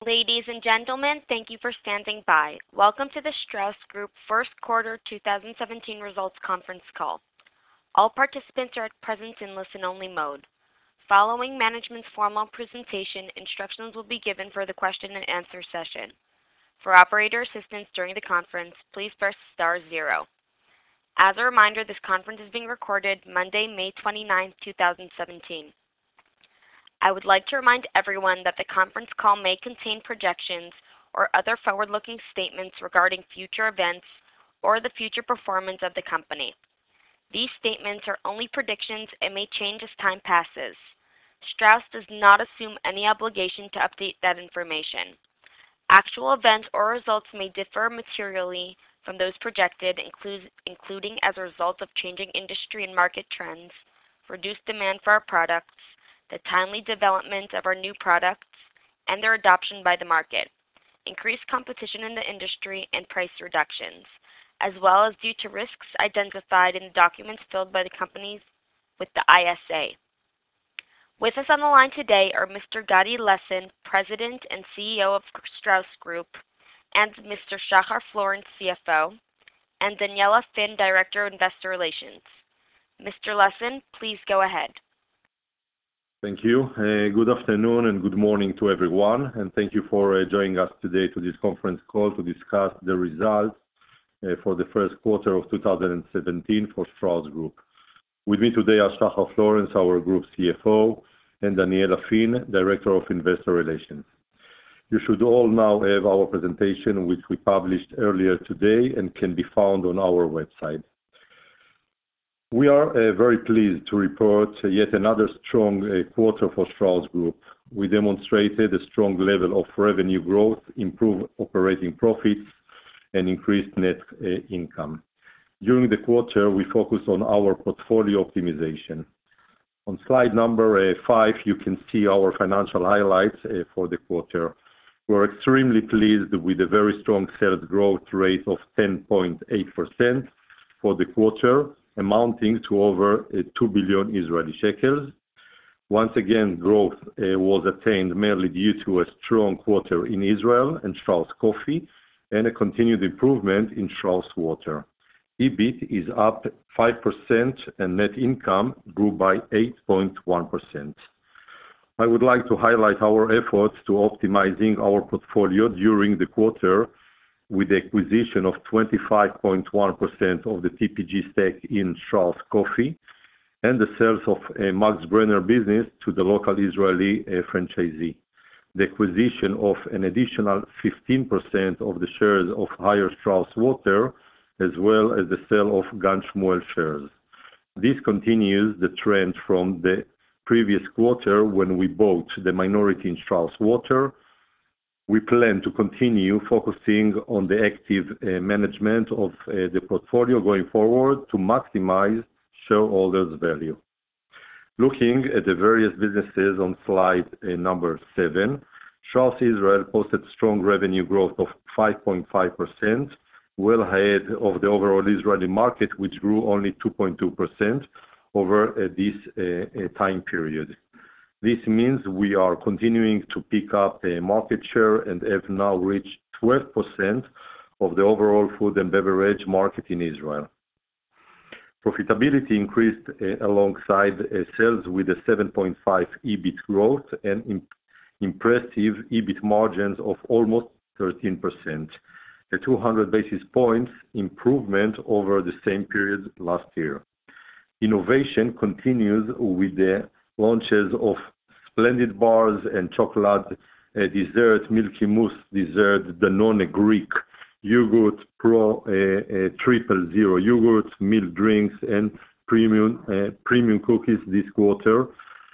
Ladies and gentlemen, thank you for standing by. Welcome to the Strauss Group First Quarter 2017 Results Conference Call. All participants are present in listen-only mode. Following management's formal presentation, instructions will be given for the question-and-answer session. For operator assistance during the conference, please press star 0. As a reminder, this conference is being recorded Monday, May 29, 2017. I would like to remind everyone that the conference call may contain projections or other forward-looking statements regarding future events or the future performance of the company. These statements are only predictions and may change as time passes. Strauss does not assume any obligation to update that information. Actual events or results may differ materially from those projected, including as a result of changing industry and market trends, reduced demand for our products, the timely development of our new products and their adoption by the market, increased competition in the industry and price reductions, as well as due to risks identified in the documents filed by the companies with the ISA. With us on the line today are Mr. Gadi Lessin, President and CEO of Strauss Group, and Mr. Shachar Florence, CFO, and Daniela Finn, Director of Investor Relations. Mr. Lessin, please go ahead. Thank you. Good afternoon and good morning to everyone, and thank you for joining us today to this conference call to discuss the results for the first quarter of 2017 for Strauss Group. With me today are Shachar Florence, our Group CFO, and Daniela Finn, Director of Investor Relations. You should all now have our presentation, which we published earlier today and can be found on our website. We are very pleased to report yet another strong quarter for Strauss Group. We demonstrated a strong level of revenue growth, improved operating profits, and increased net income. During the quarter, we focused on our portfolio optimization. On slide number 5, you can see our financial highlights for the quarter. We're extremely pleased with a very strong sales growth rate of 10.8% for the quarter, amounting to over 2 billion Israeli shekels. Once again, growth was attained mainly due to a strong quarter in Israel and Strauss Coffee, and a continued improvement in Strauss Water. EBIT is up 5% and net income grew by 8.1%. I would like to highlight our efforts to optimizing our portfolio during the quarter with the acquisition of 25.1% of the TPG stake in Strauss Coffee and the sales of Max Brenner business to the local Israeli franchisee. The acquisition of an additional 15% of the shares of Haier Strauss Water, as well as the sale of Gan Shmuel shares. This continues the trend from the previous quarter when we bought the minority in Strauss Water. We plan to continue focusing on the active management of the portfolio going forward to maximize shareholders' value. Looking at the various businesses on slide number 7, Strauss Israel posted strong revenue growth of 5.5%, well ahead of the overall Israeli market, which grew only 2.2% over this time period. This means we are continuing to pick up a market share and have now reached 12% of the overall food and beverage market in Israel. Profitability increased alongside sales with a 7.5 EBIT growth and impressive EBIT margins of almost 13%, a 200 basis points improvement over the same period last year. Innovation continues with the launches of Splendid Bars and chocolate dessert, Milky Mousse dessert, Danone Greek Yogurt Pro 000 yogurt, milk drinks, and premium cookies this quarter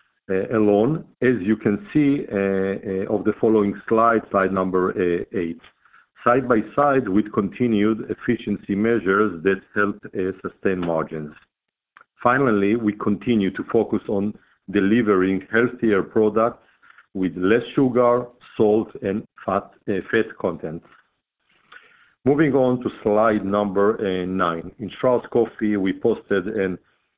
alone, as you can see of the following slide number 8. Side by side with continued efficiency measures that help sustain margins. Finally, we continue to focus on delivering healthier products with less sugar, salt, and fat content. Moving on to slide number 9. In Strauss Coffee, we posted an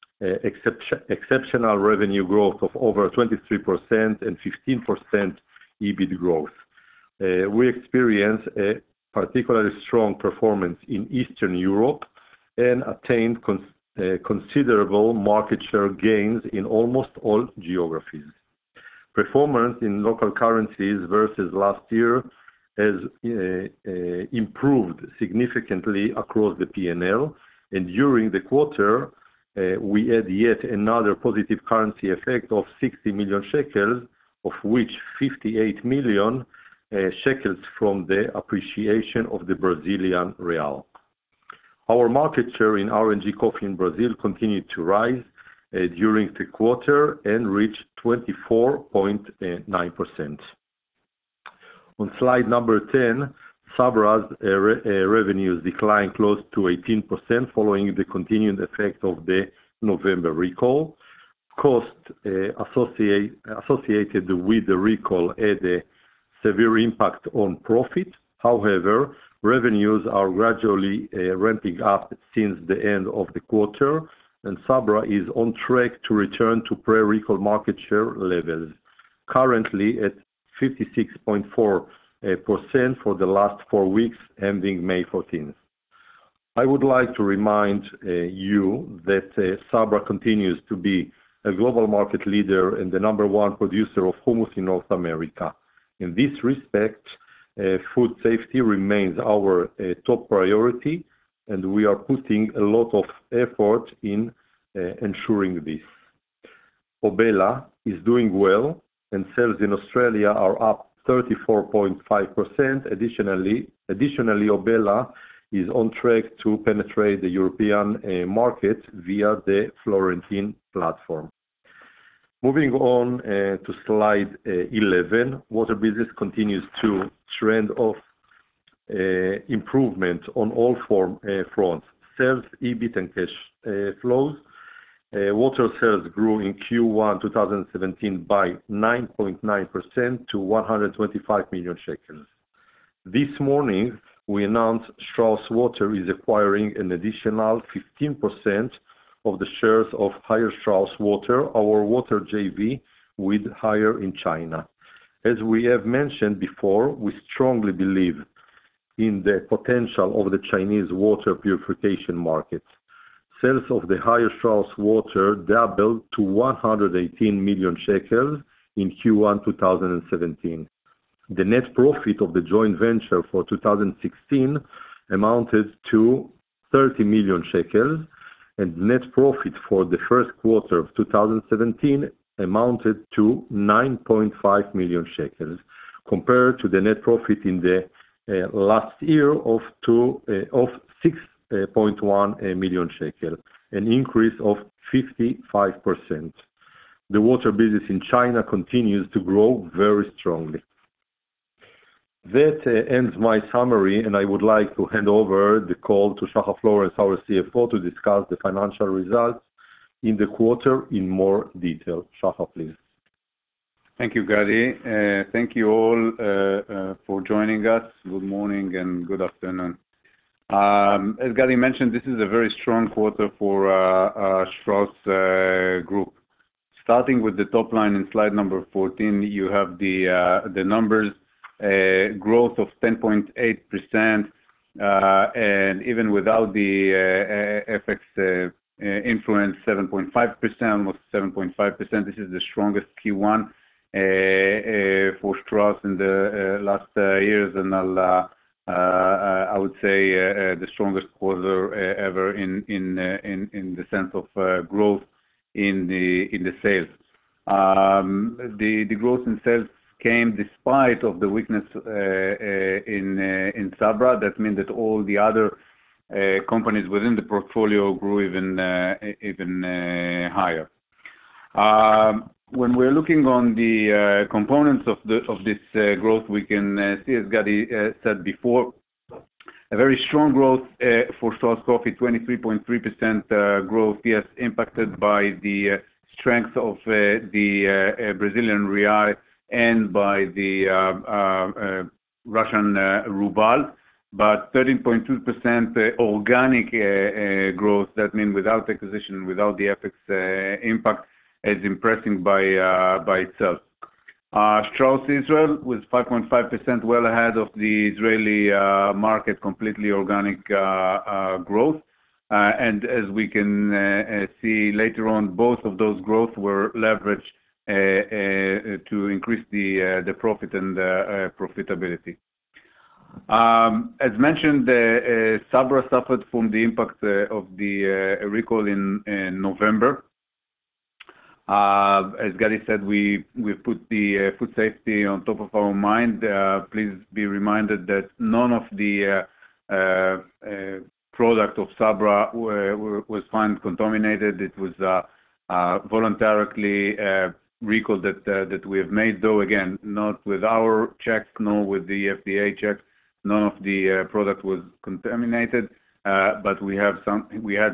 exceptional revenue growth of over 23% and 15% EBIT growth. We experienced a particularly strong performance in Eastern Europe and attained considerable market share gains in almost all geographies. Performance in local currencies versus last year has improved significantly across the P&L, and during the quarter, we had yet another positive currency effect of 60 million shekels, of which 58 million shekels from the appreciation of the Brazilian real. Our market share in R&G coffee in Brazil continued to rise during the quarter and reached 24.9%. On slide number 10, Sabra's revenues declined close to 18% following the continued effect of the November recall. Costs associated with the recall had a severe impact on profit. However, revenues are gradually ramping up since the end of the quarter, and Sabra is on track to return to pre-recall market share levels, currently at 56.4% for the last 4 weeks, ending May 14th. I would like to remind you that Sabra continues to be a global market leader and the #1 producer of hummus in North America. In this respect, food safety remains our top priority, and we are putting a lot of effort in ensuring this. Obela is doing well, and sales in Australia are up 34.5%. Additionally, Obela is on track to penetrate the European market via the Florentine platform. Moving on to slide 11, water business continues to trend of improvement on all fronts: sales, EBIT, and cash flows. Water sales grew in Q1 2017 by 9.9% to 125 million shekels. This morning, we announced Strauss Water is acquiring an additional 15% of the shares of Haier Strauss Water, our water JV with Haier in China. As we have mentioned before, we strongly believe in the potential of the Chinese water purification market. Sales of the Haier Strauss Water doubled to 118 million shekels in Q1 2017. The net profit of the joint venture for 2016 amounted to 30 million shekels, and net profit for the first quarter of 2017 amounted to 9.5 million shekels, compared to the net profit in the last year of 6.1 million shekel, an increase of 55%. The water business in China continues to grow very strongly. That ends my summary, and I would like to hand over the call to Shahar Florence, our CFO, to discuss the financial results in the quarter in more detail. Shahar, please. Thank you, Gadi. Thank you all for joining us. Good morning and good afternoon. As Gadi mentioned, this is a very strong quarter for Strauss Group. Starting with the top line in slide number 14, you have the numbers. Growth of 10.8%, and even without the FX influence, 7.5%, almost 7.5%. This is the strongest Q1 for Strauss in the last years, and I would say the strongest quarter ever in the sense of growth in the sales. The growth in sales came despite of the weakness in Sabra. That means that all the other companies within the portfolio grew even higher. When we're looking on the components of this growth, we can see, as Gadi said before, a very strong growth for Strauss Coffee, 23.3% growth. Yes, impacted by the strength of the Brazilian real and by the Russian ruble, but 13.2% organic growth. That means without acquisition, without the FX impact, is impressive by itself. Strauss Israel was 5.5%, well ahead of the Israeli market, completely organic growth. And as we can see later on, both of those growth were leveraged to increase the profit and profitability. As mentioned, Sabra suffered from the impact of the recall in November. As Gadi said, we put the food safety on top of our mind. Please be reminded that none of the product of Sabra was found contaminated. It was voluntarily recall that we have made, though again, not with our checks, nor with the FDA checks. None of the product was contaminated, but we had some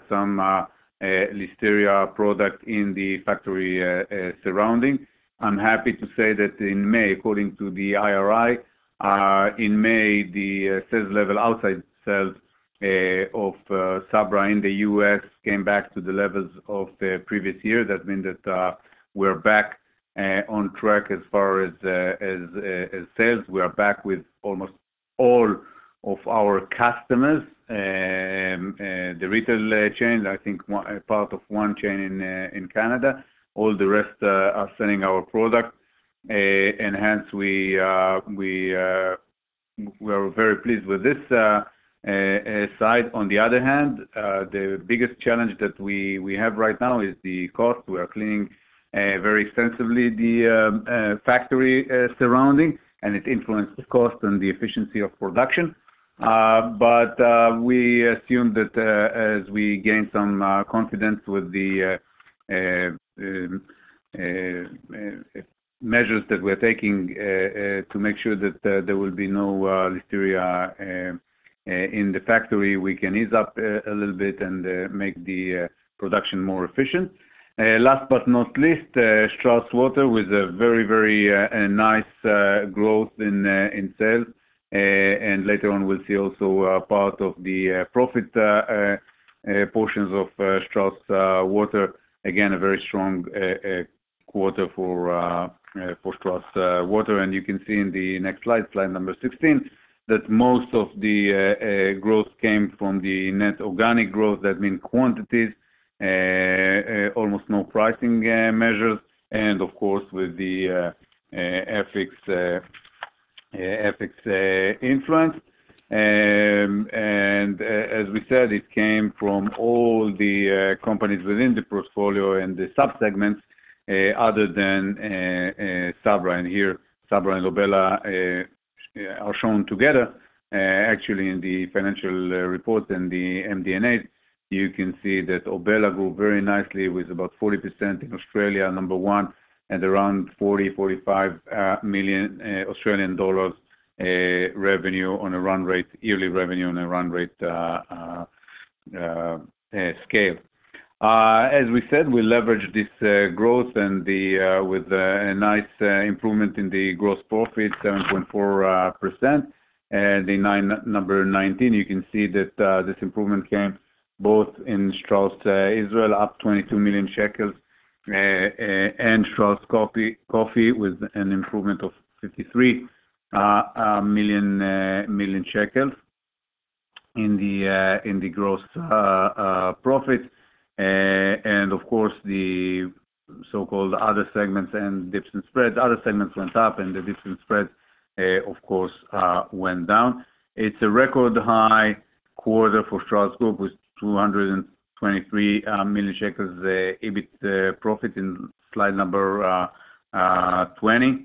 Listeria product in the factory surrounding. I'm happy to say that in May, according to the IRI, in May, the sales level, outside sales of Sabra in the U.S. came back to the levels of the previous year. That means that we're back on track as far as sales. We are back with almost all of our customers. The retail chain, I think part of one chain in Canada. All the rest are selling our product, and hence we are very pleased with this side. On the other hand, the biggest challenge that we have right now is the cost. We are cleaning very extensively the factory surrounding, and it influences the cost and the efficiency of production. But we assume that as we gain some confidence with the measures that we're taking to make sure that there will be no Listeria in the factory, we can ease up a little bit and make the production more efficient. Last but not least, Strauss Water with a very nice growth in sales. And later on, we'll see also part of the profit portions of Strauss Water. Again, a very strong quarter for Strauss Water. And you can see in the next slide number 16, that most of the growth came from the net organic growth. That means quantities, almost no pricing measures, and of course, with the FX influence. And as we said, it came from all the companies within the portfolio and the subsegments, other than Sabra. And here, Sabra and Obela are shown together. Actually, in the financial reports and the MD&A, you can see that Obela grew very nicely with about 40% in Australia, number one, and around 40-45 million Australian dollars revenue on a run rate, yearly revenue on a run rate scale. As we said, we leverage this growth and with a nice improvement in the gross profit, 7.4%. And in number 19, you can see that this improvement came both in Strauss Israel, up 22 million shekels, and Strauss Coffee with an improvement of 53 million shekels in the gross profit. And of course, the so-called other segments and dips and spreads. Other segments went up, and the dips and spreads, of course, went down. It's a record high quarter for Strauss Group with 223 million shekels EBIT profit in slide number 20.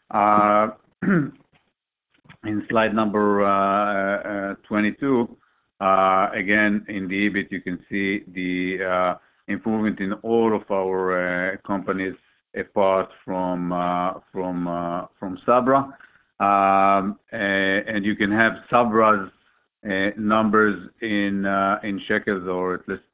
In slide number 22, again, in the EBIT, you can see the improvement in all of our companies apart from Sabra. And you can have Sabra's numbers in shekels, or at least,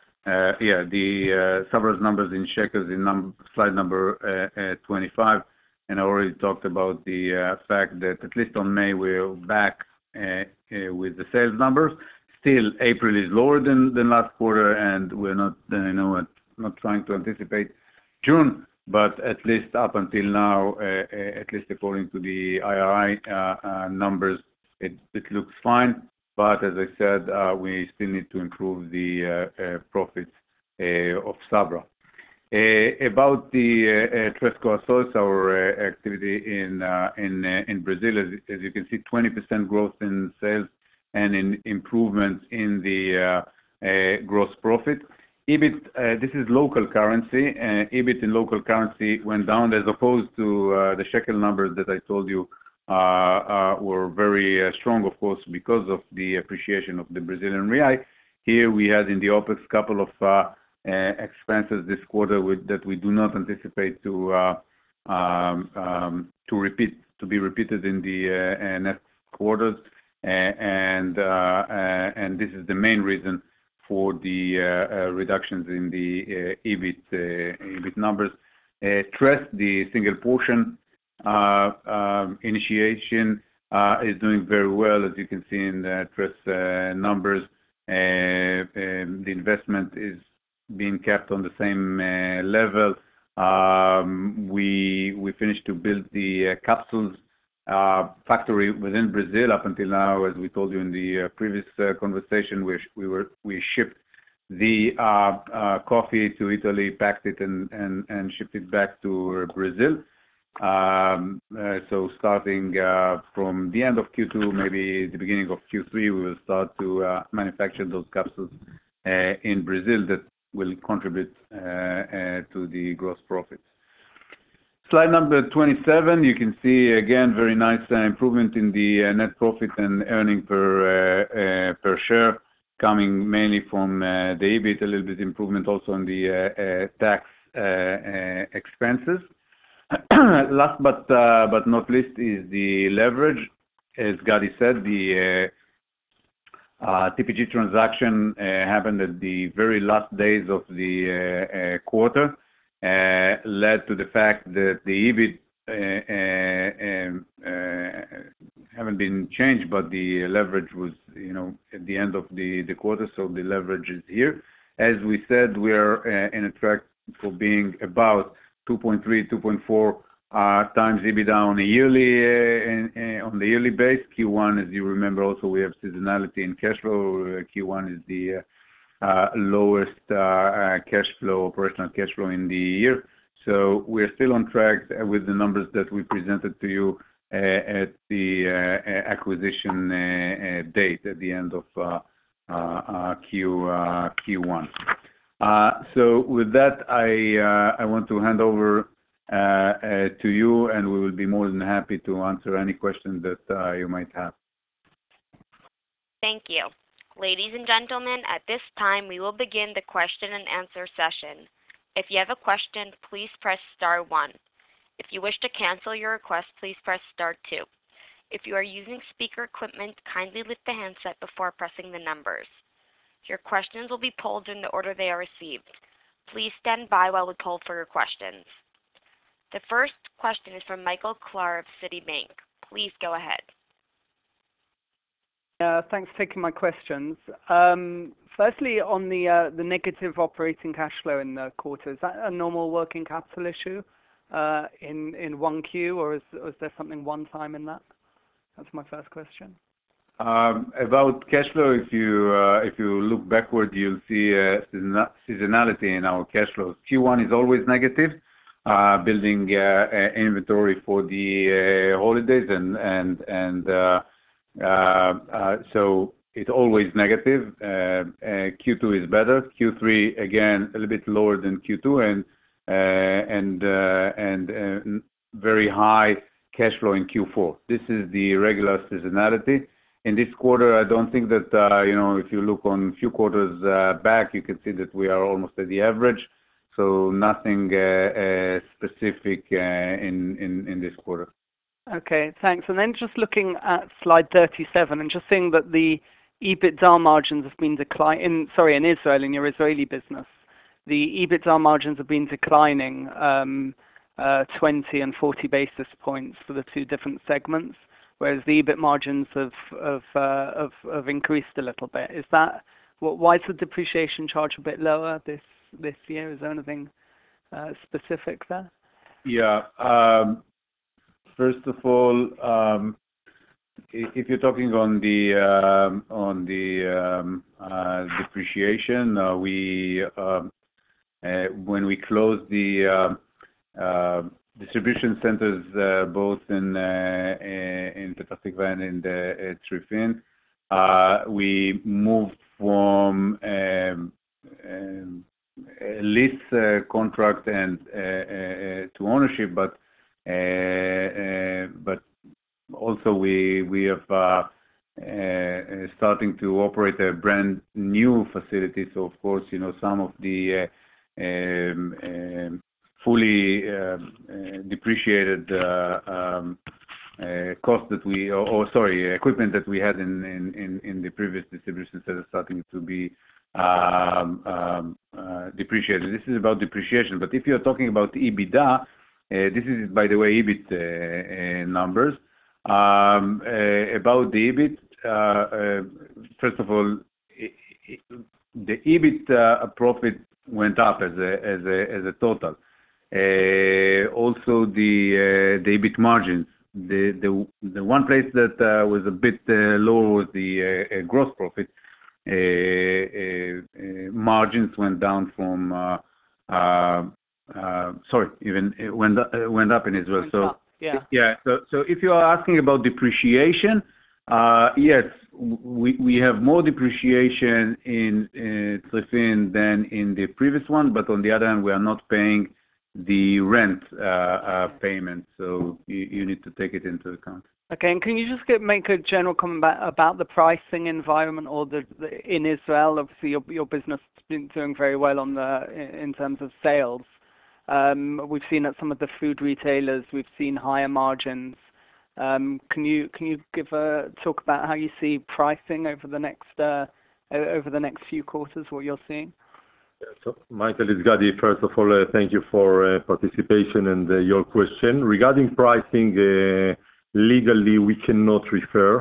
the Sabra's numbers in shekels in slide number 25. And I already talked about the fact that at least on May, we're back with the sales numbers. Still, April is lower than last quarter, and we're not, not trying to anticipate June, but at least up until now, at least according to the IRI numbers, it looks fine. But as I said, we still need to improve the profits of Sabra. About the Três Corações, our activity in Brazil, as you can see, 20% growth in sales and in improvement in the gross profit. EBIT, this is local currency. EBIT in local currency went down as opposed to the shekel numbers that I told you were very strong, of course, because of the appreciation of the Brazilian real. Here we had in the OpEx couple of expenses this quarter that we do not anticipate to be repeated in the next quarters, and this is the main reason for the reductions in the EBIT numbers. Três, the single portion initiation, is doing very well, as you can see in the Três numbers. The investment is being kept on the same level. We finished to build the capsules factory within Brazil. Up until now, as we told you in the previous conversation, we shipped the coffee to Italy, packed it, and shipped it back to Brazil. So starting from the end of Q2, maybe the beginning of Q3, we will start to manufacture those capsules in Brazil that will contribute to the gross profits. Slide number 27, you can see again very nice improvement in the net profit and earning per share, coming mainly from the EBIT, a little bit improvement also on the tax expenses. Last but not least is the leverage. As Gadi said, the TPG transaction happened at the very last days of the quarter, led to the fact that the EBIT haven't been changed, but the leverage was, at the end of the quarter, so the leverage is here. As we said, we are in a track for being about 2.3, 2.4 times EBITDA on the yearly base. Q1, as you remember, also we have seasonality in cash flow. Q1 is the lowest operational cash flow in the year. So we're still on track with the numbers that we presented to you at the acquisition date at the end of Q1. So with that, I want to hand over to you, and we will be more than happy to answer any questions that you might have. Thank you. Ladies and gentlemen, at this time, we will begin the question and answer session. If you have a question, please press star 1. If you wish to cancel your request, please press star 2. If you are using speaker equipment, kindly lift the handset before pressing the numbers. Your questions will be polled in the order they are received. Please stand by while we poll for your questions. The first question is from Michael Klahr of Citibank. Please go ahead. Thanks for taking my questions. Firstly, on the negative operating cash flow in the quarter, is that a normal working capital issue in 1Q, or is there something one-time in that? That's my first question. About cash flow, if you look backward, you'll see seasonality in our cash flows. Q1 is always negative, building inventory for the holidays, and so it's always negative. Q2 is better. Q3 again a little bit lower than Q2, and very high cash flow in Q4. This is the regular seasonality. In this quarter, I don't think that if you look on a few quarters back, you can see that we are almost at the average. So nothing specific in this quarter. Okay, thanks. And then just looking at slide 37 and just seeing that the EBITDA margins have been declining, in Israel, in your Israeli business, the EBITDA margins have been declining 20 and 40 basis points for the two different segments, whereas the EBIT margins have increased a little bit. Is that why is the depreciation charge a bit lower this year? Is there anything specific there? Yeah. First of all, if you're talking on the depreciation, when we closed the distribution centers, both in Petah Tikva and in the Trifin, we moved from a lease contract and to ownership, but also we have starting to operate a brand new facility. So of course, some of the fully depreciated cost that equipment that we had in the previous distribution center starting to be depreciated. This is about depreciation. But if you're talking about EBITDA, this is, by the way, EBIT numbers. About the EBIT, first of all, the EBIT profit went up as a total. Also, the EBIT margins. The one place that was a bit lower was the gross profit. Margins went down from. Even it went up in Israel. Yeah. So if you are asking about depreciation, yes, we have more depreciation in Trifin than in the previous one, but on the other hand, we are not paying the rent payment, so you need to take it into account. Okay, and can you just make a general comment about the pricing environment or in Israel? Obviously, your business has been doing very well in terms of sales. We've seen at some of the food retailers, we've seen higher margins. Can you talk about how you see pricing over the next few quarters, what you're seeing? So, Michael, it's Gadi. First of all, thank you for participation and your question. Regarding pricing, legally, we cannot refer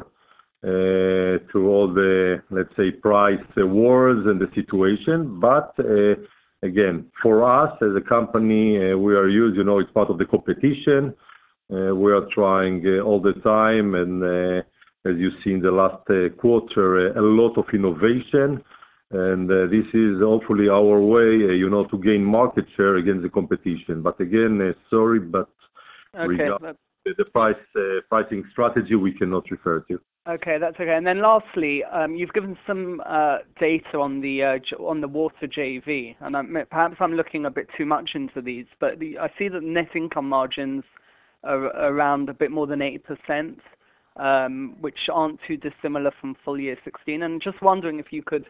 to all the, let's say, price wars and the situation. But again, for us as a company, we are used, it's part of the competition. We are trying all the time, and as you see in the last quarter, a lot of innovation. And this is hopefully our way, to gain market share against the competition. But again, sorry, but regarding the pricing strategy, we cannot refer to. Okay, that's okay. And then lastly, you've given some data on the water JV, and perhaps I'm looking a bit too much into these, but I see that net income margins are around a bit more than 8%, which aren't too dissimilar from full year 16. And just wondering if you could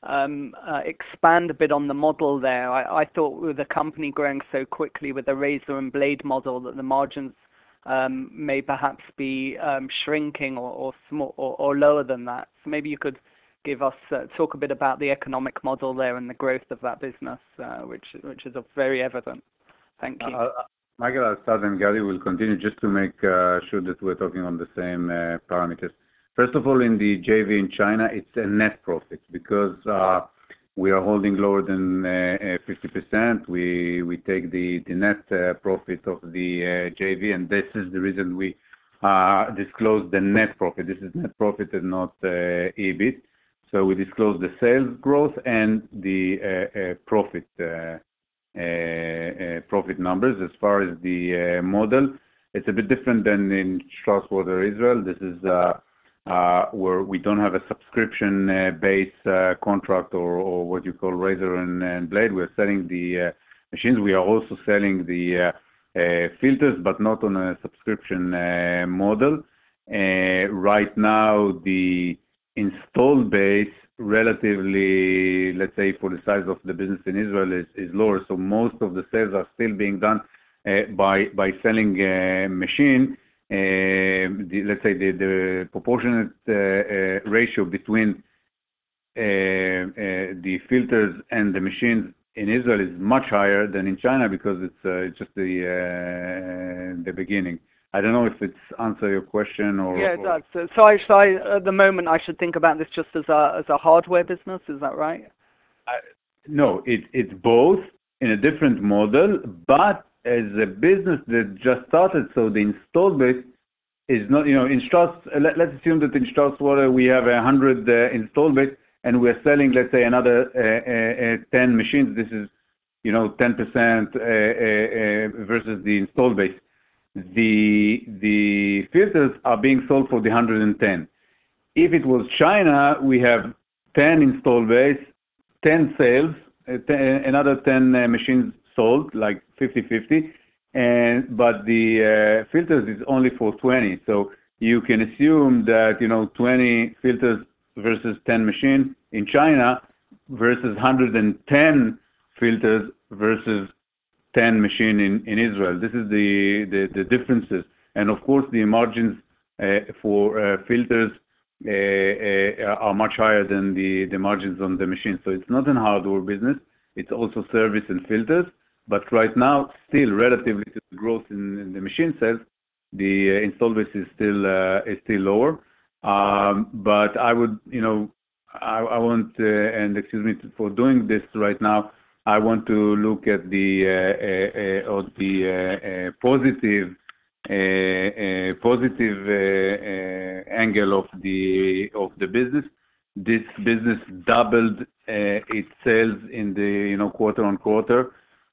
expand a bit on the model there. I thought with the company growing so quickly with the razor and blade model that the margins may perhaps be shrinking or small or lower than that. So maybe you could give us talk a bit about the economic model there and the growth of that business, which is very evident. Thank you. Michael, I'll start, and Gadi will continue just to make sure that we're talking on the same parameters. First of all, in the JV in China, it's a net profit because we are holding lower than 50%. We take the net profit of the JV, and this is the reason we disclose the net profit. This is net profit and not EBIT. So we disclose the sales growth and the profit numbers. As far as the model, it's a bit different than in Strauss Water Israel. This is where we don't have a subscription-based contract or what you call razor and blade. We're selling the machines. We are also selling the filters, but not on a subscription model. Right now, the installed base, relatively, let's say, for the size of the business in Israel, is lower. So most of the sales are still being done by selling a machine. Let's say the proportionate ratio between the filters and the machines in Israel is much higher than in China because it's just the beginning. I don't know if it's answer your question or. Yeah, it does. So at the moment, I should think about this just as a hardware business. Is that right? No, it's both in a different model, but as a business that just started, so the installed base is not, in Strauss, let's assume that in Strauss Water we have 100 installed base, and we're selling, let's say, another 10 machines. This is, 10% versus the installed base. The filters are being sold for the 110. If it was China, we have 10 installed base, 10 sales, another 10 machines sold, like 50-50, but the filters is only for 20. So you can assume that 20 filters versus 10 machines in China versus 110 filters versus 10 machine in Israel. This is the differences, and of course the margins for filters are much higher than the margins on the machine. So it's not an hardware business; it's also service and filters. But right now, still relatively to the growth in the machine sales, the install base is still lower. But I would, I want, and excuse me for doing this right now, I want to look at the positive angle of the business. This business doubled its sales in the quarter on quarter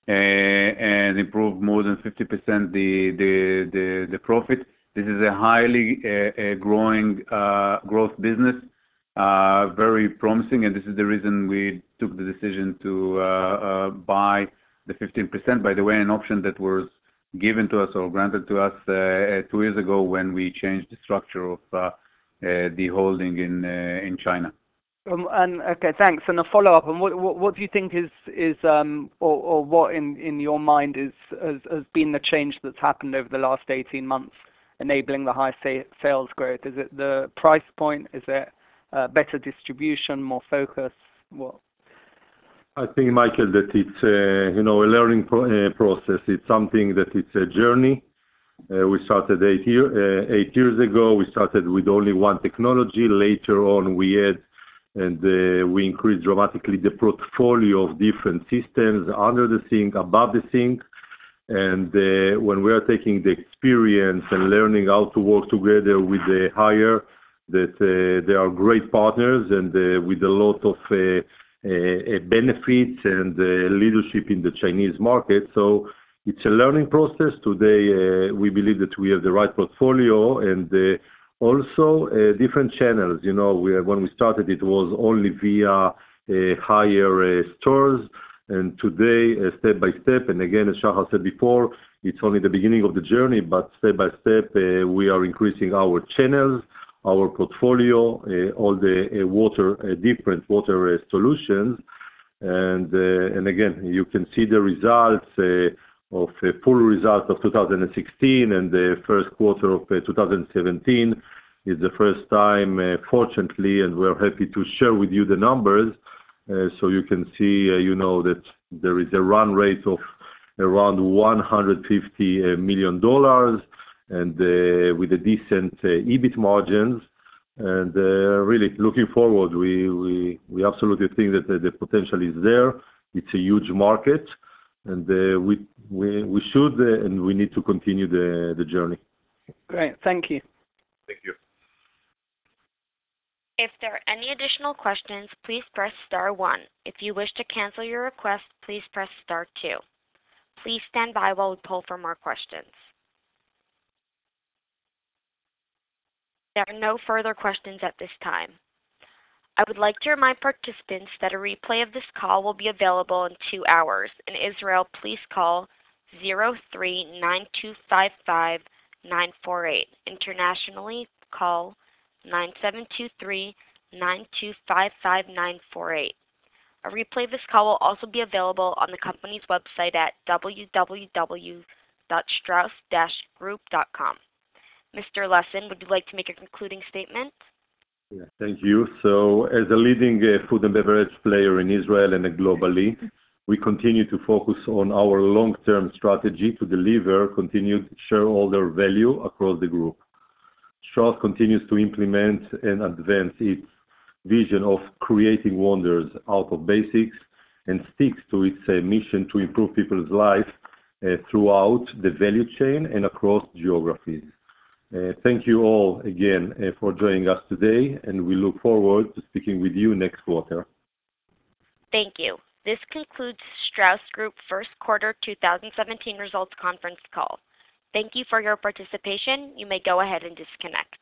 and improved more than 50% the profit. This is a highly growing growth business. Very promising, and this is the reason we took the decision to buy the 15%. By the way, an option that was given to us or granted to us 2 years ago when we changed the structure of the holding in China. And okay, thanks. And a follow up. And what do you think is or what in your mind has been the change that's happened over the last 18 months, enabling the high sales growth? Is it the price point? Is it better distribution, more focus? What? I think, Michael, that it's a learning process. It's something that it's a journey. We started 8 years ago. We started with only one technology. Later on, we increased dramatically the portfolio of different systems under the sink, above the sink. And when we are taking the experience and learning how to work together with the hire, that they are great partners and with a lot of benefits and leadership in the Chinese market. So it's a learning process. Today, we believe that we have the right portfolio and also different channels. When we started, it was only via higher stores. And today, step by step, and again, as Shahar said before, it's only the beginning of the journey, but step by step, we are increasing our channels, our portfolio, all the different water solutions. And again, you can see the results of full results of 2016 and the first quarter of 2017 is the first time, fortunately, and we're happy to share with you the numbers. So you can see, that there is a run rate of around $150 million and with a decent EBIT margins. And really looking forward, we absolutely think that the potential is there. It's a huge market, and we should and we need to continue the journey. Great, thank you. Thank you. If there are any additional questions, please press star 1. If you wish to cancel your request, please press star 2. Please stand by while we poll for more questions. There are no further questions at this time. I would like to remind participants that a replay of this call will be available in 2 hours. In Israel, please call 03-9255-948. Internationally, call 9723-9255-948. A replay of this call will also be available on the company's website at www.strauss-group.com. Mr. Lessin, would you like to make a concluding statement? Yeah, thank you. So as a leading food and beverage player in Israel and globally, we continue to focus on our long-term strategy to deliver continued shareholder value across the group. Strauss continues to implement and advance its vision of creating wonders out of basics and sticks to its mission to improve people's life throughout the value chain and across geographies. Thank you all again for joining us today, and we look forward to speaking with you next quarter. Thank you. This concludes Strauss Group first quarter 2017 results conference call. Thank you for your participation. You may go ahead and disconnect.